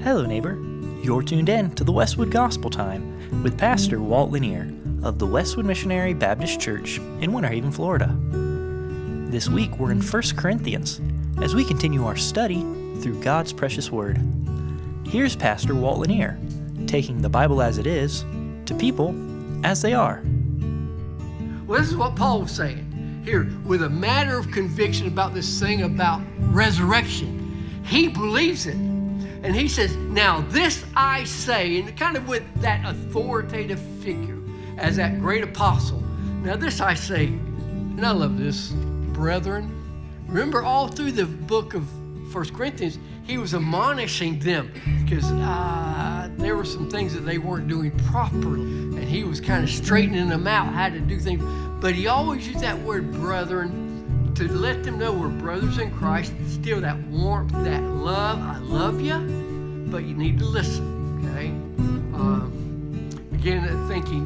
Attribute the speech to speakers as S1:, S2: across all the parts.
S1: Hello, neighbor. You're tuned in to the Westwood Gospel Time with Pastor Walt Lanier of the Westwood Missionary Baptist Church in Winter Haven, Florida. This week we're in 1 Corinthians as we continue our study through God's precious Word. Here's Pastor Walt Lanier taking the Bible as it is to people as they are.
S2: Well, this is what Paul was saying here with a matter of conviction about this thing about resurrection. He believes it. And he says, now this I say, and kind of with that authoritative figure as that great apostle. Now this I say, and I love this, brethren. Remember all through the book of 1 Corinthians, he was admonishing them because there were some things that they weren't doing properly. And he was kind of straightening them out, how to do things. But he always used that word brethren to let them know we're brothers in Christ, still that warmth, that love. I love you, but you need to listen, okay? Again, thinking,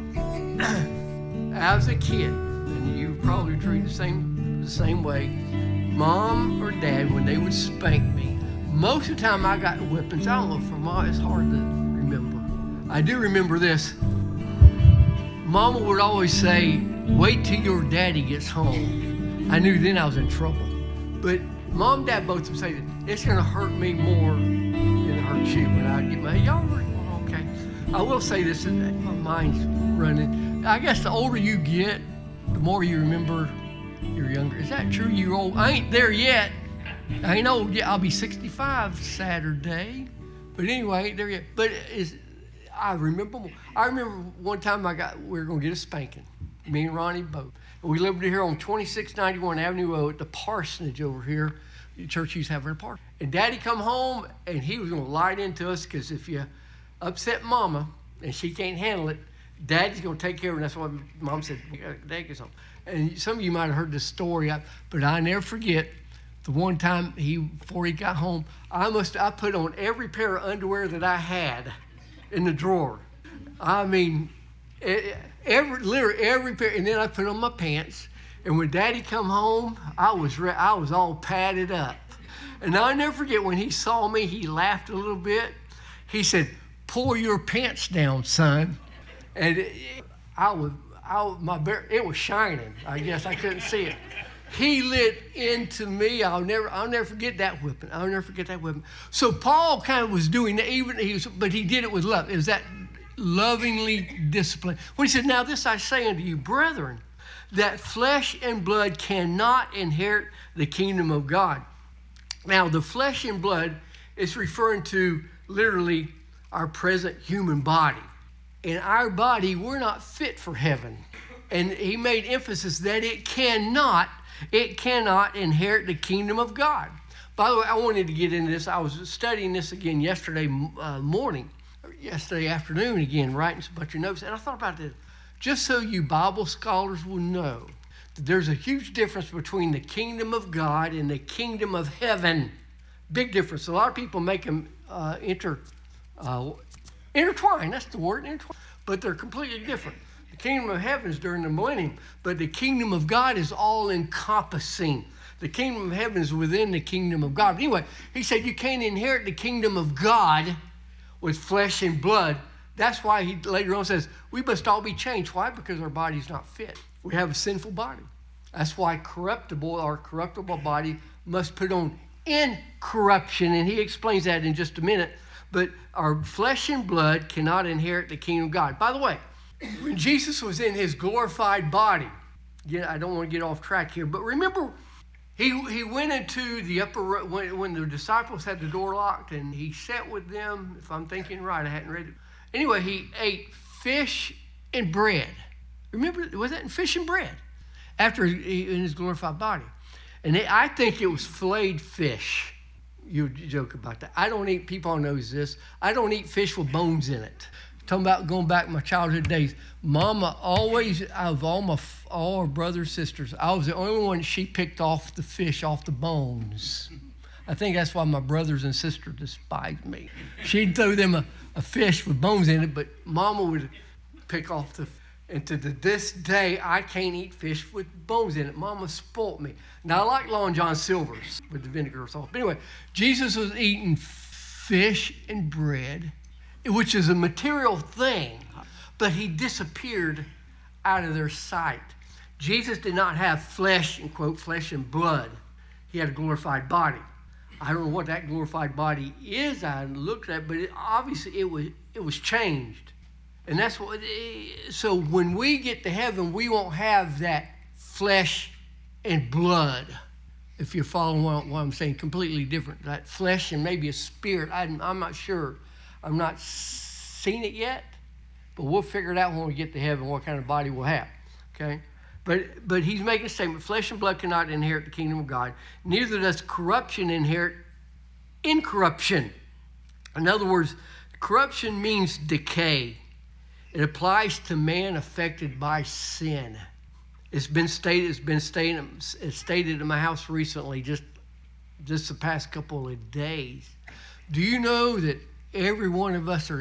S2: as a kid, and you probably treated the same way, mom or dad, when they would spank me, most of the time I got whippings. I don't know, for mom, it's hard to remember. I do remember this. Mama would always say, wait till your daddy gets home. I knew then I was in trouble. But mom and dad both would say that it's going to hurt me more than it hurts you when I get my, y'all were okay. I will say this, and my mind's running. I guess the older you get, the more you remember you're younger. Is that true? You're old? I ain't there yet. I ain't old yet. I'll be 65 Saturday. But anyway, I ain't there yet. But I remember one time we were going to get a spanking. Me and Ronnie both. We lived here on 2691 Avenue O at the parsonage over here. The church used to have a park. And Daddy come home, and he was going to light into us because if you upset Mama and she can't handle it, Daddy's going to take care of it. And that's why Mom said, Dad gets home. And some of you might have heard this story, but I never forget the one time before he got home, I put on every pair of underwear that I had in the drawer. I mean, literally every pair, and then I put on my pants. And when Daddy come home, I was all padded up. And I'll never forget when he saw me, he laughed a little bit. He said, "Pull your pants down, son." And it was shining. I guess I couldn't see it. He lit into me. I'll never forget that whipping. I'll never forget that whipping. So Paul kind of was doing that, but he did it with love. It was that lovingly disciplined. When he said, now this I say unto you, brethren, that flesh and blood cannot inherit the kingdom of God. Now, the flesh and blood is referring to literally our present human body. In our body, we're not fit for heaven. And he made emphasis that it cannot inherit the kingdom of God. By the way, I wanted to get into this. I was studying this again yesterday afternoon again, writing a bunch of notes. And I thought about this. Just so you Bible scholars will know that there's a huge difference between the kingdom of God and the kingdom of heaven. Big difference. A lot of people make them intertwine. That's the word, intertwine. But they're completely different. The kingdom of heaven is during the millennium, but the kingdom of God is all encompassing. The kingdom of heaven is within the kingdom of God. But anyway, he said you can't inherit the kingdom of God with flesh and blood. That's why he later on says, we must all be changed. Why? Because our body's not fit. We have a sinful body. That's why our corruptible body must put on incorruption. And he explains that in just a minute. But our flesh and blood cannot inherit the kingdom of God. By the way, when Jesus was in his glorified body, again, I don't want to get off track here, but remember, he went into the upper room when the disciples had the door locked, and he sat with them. If I'm thinking right, I hadn't read it. Anyway, he ate fish and bread. Remember, was that fish and bread? After in his glorified body. And I think it was filleted fish. You joke about that. People knows this. I don't eat fish with bones in it. Talking about going back my childhood days. Mama always, out of all our brothers, sisters, I was the only one she picked off the fish off the bones. I think that's why my brothers and sisters despised me. She'd throw them a fish with bones in it, but Mama would pick off and to this day, I can't eat fish with bones in it. Mama spoilt me. Now, I like Long John Silver's with the vinegar sauce. But anyway, Jesus was eating fish and bread, which is a material thing, but he disappeared out of their sight. Jesus did not have flesh, and quote, flesh and blood. He had a glorified body. I don't know what that glorified body is. I looked at it, but obviously it was changed. And that's what, so when we get to heaven, we won't have that flesh and blood. If you're following what I'm saying, completely different. That flesh and maybe a spirit, I'm not sure. I've not seen it yet, but we'll figure it out when we get to heaven, what kind of body we'll have, okay? But he's making a statement, flesh and blood cannot inherit the kingdom of God. Neither does corruption inherit incorruption. In other words, corruption means decay. It applies to man affected by sin. It's stated in my house recently, just the past couple of days. Do you know that every one of us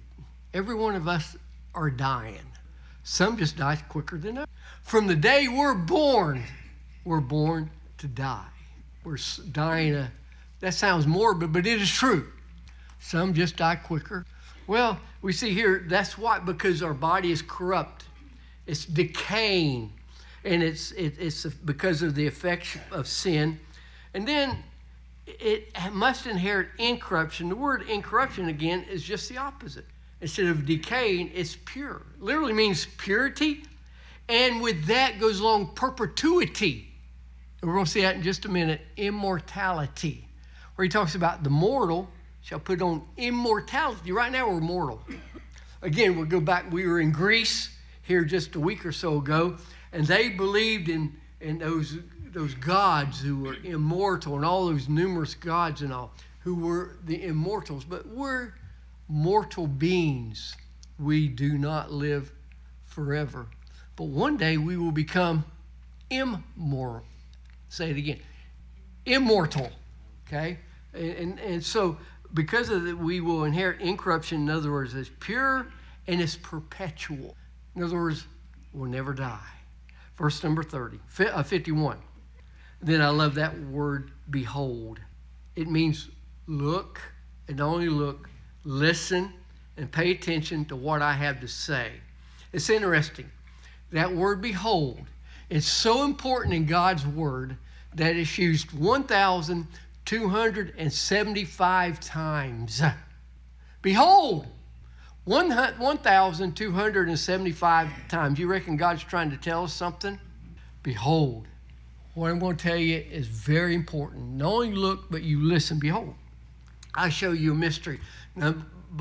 S2: are dying? Some just die quicker than others. From the day we're born to die. We're dying. That sounds morbid, but it is true. Some just die quicker. Well, we see here that's why, because our body is corrupt. It's decaying. And it's because of the effects of sin. And then it must inherit incorruption. The word incorruption, again, is just the opposite. Instead of decaying, it's pure. It literally means purity. And with that goes along perpetuity. And we're going to see that in just a minute. Immortality. Where he talks about the mortal shall put on immortality. Right now we're mortal. Again, we'll go back. We were in Greece here just a week or so ago. And they believed in those gods who were immortal and all those numerous gods and all who were the immortals. But we're mortal beings. We do not live forever. But one day we will become immortal. Say it again. Immortal. Okay? And so because of that, we will inherit incorruption. In other words, it's pure and it's perpetual. In other words, we'll never die. Verse number 51. Then I love that word, behold. It means look, and not only look, listen, and pay attention to what I have to say. It's interesting. That word, behold, is so important in God's word that it's used 1,275 times. Behold! 1,275 times. You reckon God's trying to tell us something? Behold. What I'm going to tell you is very important. Not only look, but you listen. Behold. I show you a mystery. Now,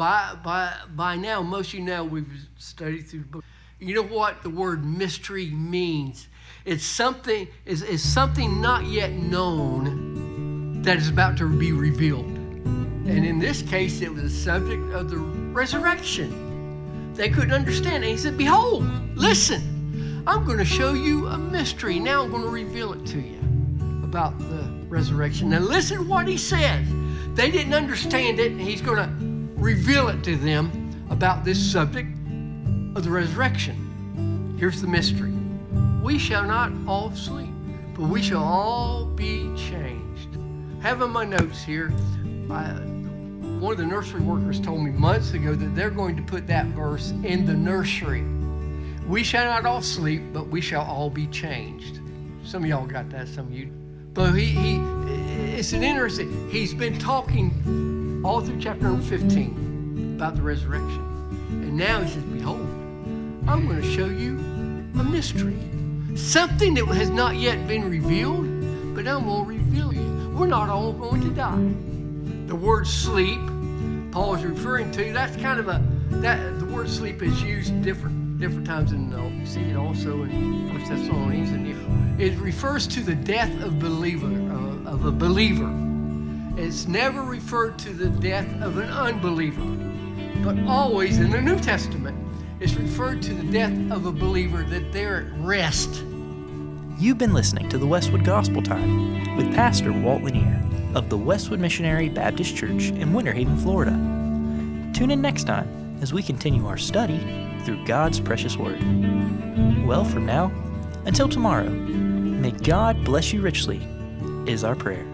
S2: by now, most of you know we've studied through the book. You know what the word mystery means? It's something not yet known that is about to be revealed. And in this case, it was the subject of the resurrection. They couldn't understand it. He said, behold, listen, I'm going to show you a mystery. Now I'm going to reveal it to you about the resurrection. Now listen to what he says. They didn't understand it, and he's going to reveal it to them about this subject of the resurrection. Here's the mystery. We shall not all sleep, but we shall all be changed. Having my notes here, one of the nursery workers told me months ago that they're going to put that verse in the nursery. We shall not all sleep, but we shall all be changed. Some of y'all got that, some of you. But it's an interesting, he's been talking all through chapter 15 about the resurrection. And now he says, behold, I'm going to show you a mystery. Something that has not yet been revealed, but I'm going to reveal you. We're not all going to die. The word sleep, Paul is referring to, that's kind of the word sleep is used different times in you see it also in 1 Thessalonians. It refers to the death of a believer. It's never referred to the death of an unbeliever. But always in the New Testament, it's referred to the death of a believer, that they're at rest.
S1: You've been listening to the Westwood Gospel Time with Pastor Walt Lanier of the Westwood Missionary Baptist Church in Winter Haven, Florida. Tune in next time as we continue our study through God's precious Word. Well, from now until tomorrow, may God bless you richly is our prayer.